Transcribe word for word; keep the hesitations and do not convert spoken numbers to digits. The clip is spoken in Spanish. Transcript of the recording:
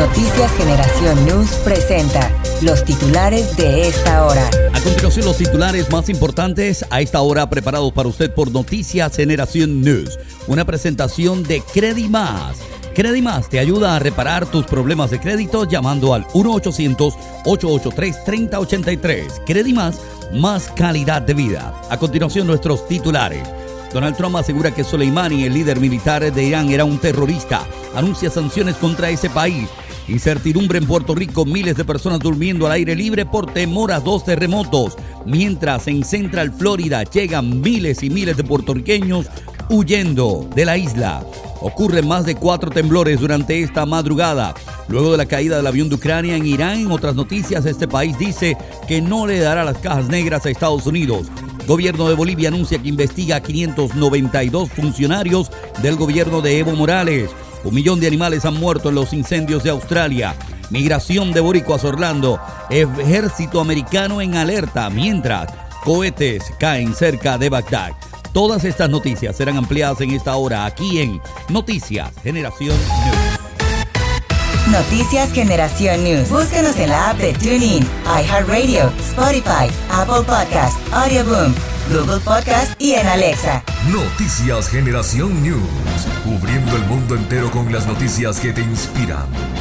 Noticias Generación News presenta los titulares de esta hora. A continuación, los titulares más importantes a esta hora preparados para usted por Noticias Generación News. Una presentación de Credimás. Credimás te ayuda a reparar tus problemas de crédito llamando al uno ochocientos, ocho ocho tres, tres cero ocho tres. Credimás, más calidad de vida. A continuación, nuestros titulares. Donald Trump asegura que Soleimani, el líder militar de Irán, era un terrorista. Anuncia sanciones contra ese país. Incertidumbre en Puerto Rico, miles de personas durmiendo al aire libre por temor a dos terremotos. Mientras en Central Florida llegan miles y miles de puertorriqueños huyendo de la isla. Ocurren más de cuatro temblores durante esta madrugada. Luego de la caída del avión de Ucrania en Irán, en otras noticias, este país dice que no le dará las cajas negras a Estados Unidos. Gobierno de Bolivia anuncia que investiga a quinientos noventa y dos funcionarios del gobierno de Evo Morales. Un millón de animales han muerto en los incendios de Australia. Migración de boricuas a Orlando. Ejército americano en alerta mientras cohetes caen cerca de Bagdad. Todas estas noticias serán ampliadas en esta hora aquí en Noticias Generación News. Noticias Generación News. Búscanos en la app de TuneIn, iHeartRadio, Spotify, Apple Podcast, Audioboom, Google Podcast y en Alexa. Noticias Generación News. Cubriendo el mundo entero con las noticias que te inspiran.